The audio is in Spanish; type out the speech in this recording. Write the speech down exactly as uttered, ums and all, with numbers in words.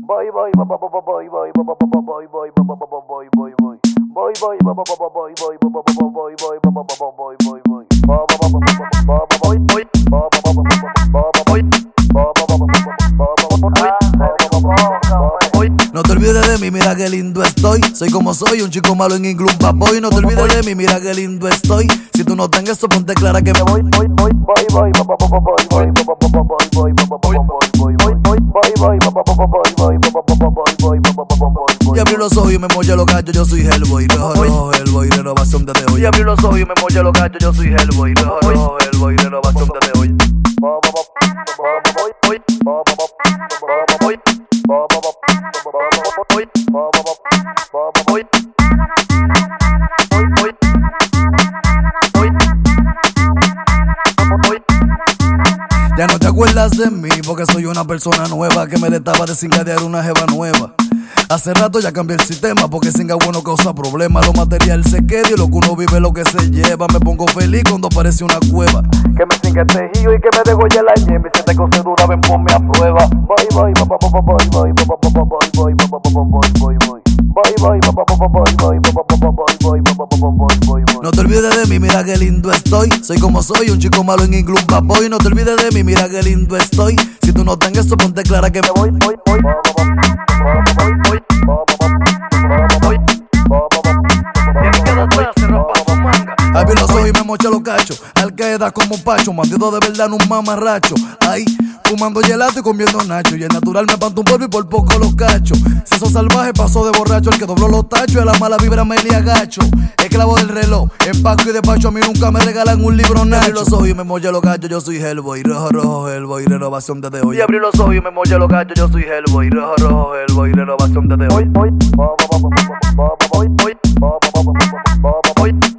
Voy, voy, voy, voy, voy, voy, voy, voy, voy, voy, voy, voy. Voy, voy, voy, voy, voy, voy, voy, voy, voy, voy, voy, voy. No te olvides de mí, mira qué lindo estoy. Soy como soy, un chico malo en inglés, bad boy. No te olvides de mí, mira qué lindo estoy. Si tú no tengas eso, ponte clara que me voy. Voy, voy, voy, voy, voy, voy, voy, voy, voy, voy, y abrí los ojos y me molla los gallos, yo soy Hellboy. Rojo, rojo, Hellboy, renovación desde hoy. Y abrí los ojos y me molla los gallos, yo soy Hellboy. Rojo, rojo, Hellboy, renovación desde hoy. Ya no te acuerdas de mí porque soy una persona nueva que me le estaba de cingadear una jeva nueva. Hace rato ya cambié el sistema porque singa bueno causa problemas. Lo material se queda y lo que uno vive es lo que se lleva. Me pongo feliz cuando aparece una cueva. Que me singa este tejido y que me degolle la yembe. Si te cose dura, ven ponme a prueba. Voy, voy, voy, voy, voy, voy, voy, voy, voy, voy, voy, voy. Voy, voy, voy, voy, voy, voy, voy, voy, voy. No te olvides de mí, mira qué lindo estoy. Soy como soy, un chico malo en inglés, bad boy. No te olvides de mí, mira qué lindo estoy. Si tú no tengas eso, ponte clara que me voy. Voy, voy, voy. Abrí los ojos y me mocha los cachos. Al Qaeda como un pacho, bandido de verdad, no un mamarracho. Ahí, fumando gelato y comiendo nacho. Y el natural me panto un polvo y por poco los cachos. Seso salvaje pasó de borracho. El que dobló los tachos y a la mala vibra me le agacho. Esclavo del reloj, empaco y despacho. A mí nunca me regalan un libro nacho. Abrí los ojos y me mocha los cachos, yo soy Hellboy. Rojo, rojo, Hellboy, renovación desde hoy. Y abrí los ojos y me mocha los cachos, yo soy Hellboy. Rojo, rojo, Hellboy, renovación desde hoy. Voy, voy, voy, voy, voy, voy, voy, voy.